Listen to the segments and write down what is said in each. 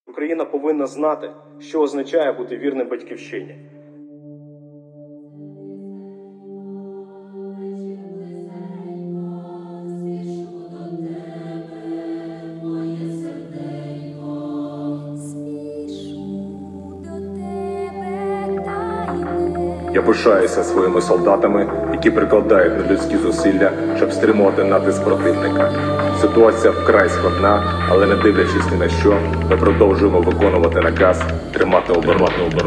Україна повинна знати, що означає бути вірним батьківщині. Я пишаюся своїми солдатами, які прикладають нелюдські зусилля, щоб стримувати натиск противника. Ситуація вкрай складна, але не дивлячись ні на що, ми продовжуємо виконувати наказ тримати оборону.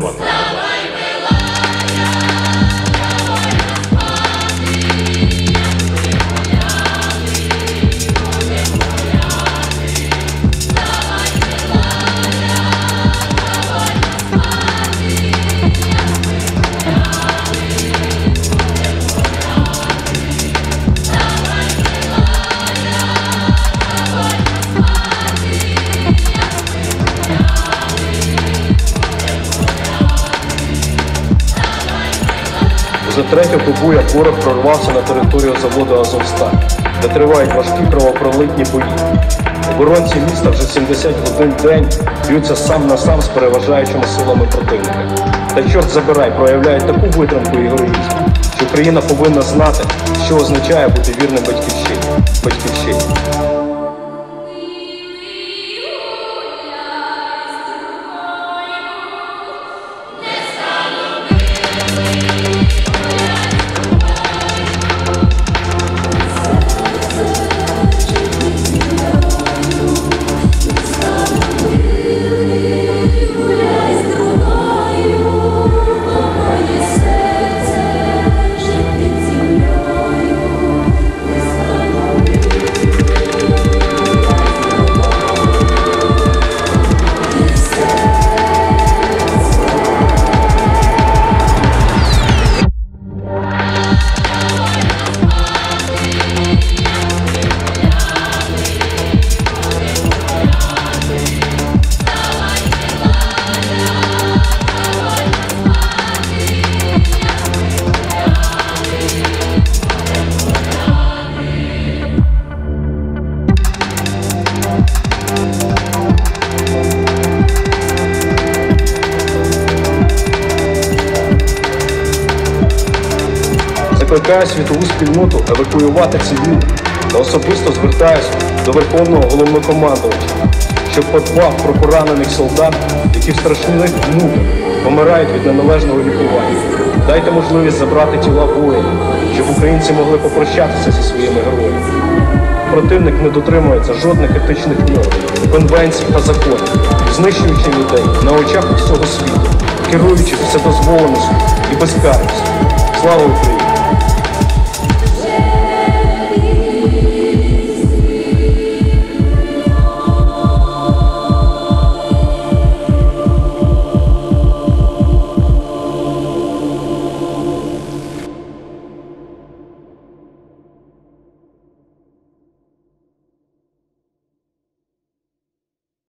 Вже третю добу, як ворог прорвався на територію заводу «Азовсталь», де тривають важкі кровопролитні бої. Оборонці міста вже 70 годин в день б'ються сам на сам з переважаючими силами противника. Та чорт забирай, проявляють таку витримку і героїзм, що Україна повинна знати, що означає бути вірним батьківщині. Закликаю світову спільноту евакуювати цивільних та особисто звертаюся до Верховного Головнокомандувача, щоб подбав про поранених солдат, які в страшних муках помирають від неналежного лікування. Дайте можливість забрати тіла воїнів, щоб українці могли попрощатися зі своїми героями. Противник не дотримується жодних етичних норм, конвенцій та законів, знищуючи людей на очах усього світу, керуючи вседозволеністю і безкарністю. Слава Україні!